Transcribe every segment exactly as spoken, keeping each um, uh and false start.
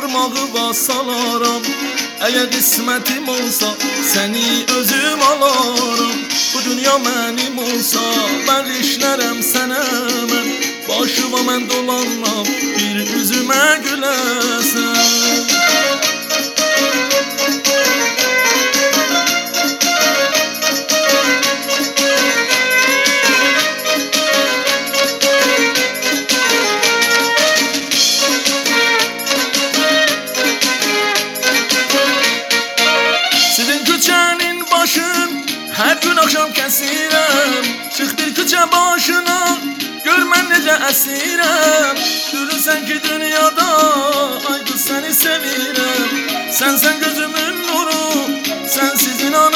barmağı basalaram. Eğer kısmetim olsa seni özüm alaram. Bu dünya benim olsa bağışlarım sana mən. Başıma mən dolanmam bir üzüme gülesən. Her gün akşam kesirem, çık bir küçe başına, gör mən necə əsirəm. Gülürsən ki dünyada, ay qız səni sevirəm. Sənsən gözümün nuru, sensiz inan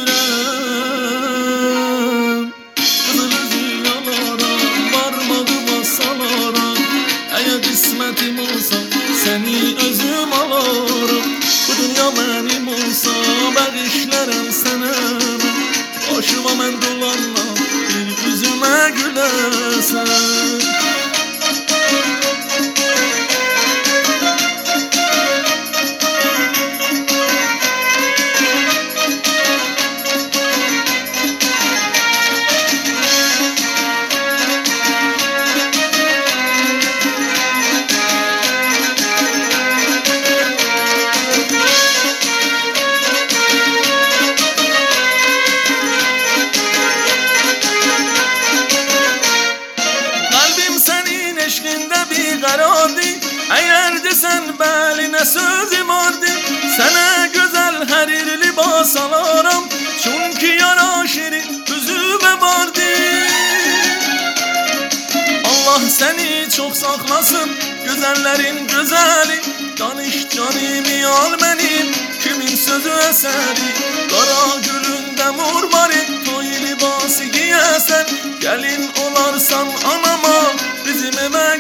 ölürəm. Qızıl üzü yalaram, barmağı basalaram. Eğer qismətim olsa, səni özüm alaram. Bu dünya benim olsa, bağışlarım sana mən. Başıma mən dolanmam bir yüzüme gülesən. Eğer desen beline sözüm vardı, sana güzel her libas alaram. Çünkü yaraşır üzüme vardı. Allah seni çok saklasın, güzellerin güzeli. Danış canimi al benim, kimin sözü eseri. Kara gülünde murmari, toy libası giyesen. Gelin olarsan anama, bizim eve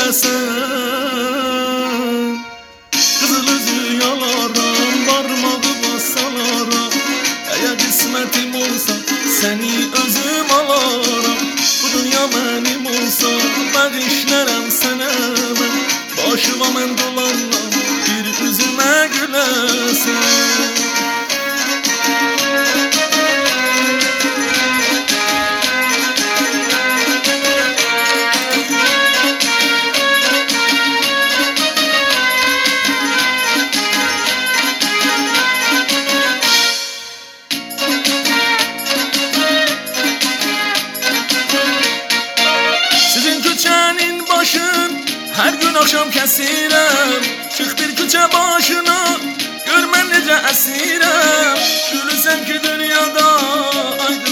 gelesen. Kızıl üzü yalaram, barmağı basalaram. Eğer kısmetim olsa seni özüm alaram. Bu dünya benim olsa bağışlarım sana mən. Başıma mən dolanmam bir üzüme gülesən. Her gün akşam kesirem, çık bir küçe başına, gör mən necə əsirəm. Gülürsən ki dünyada, ay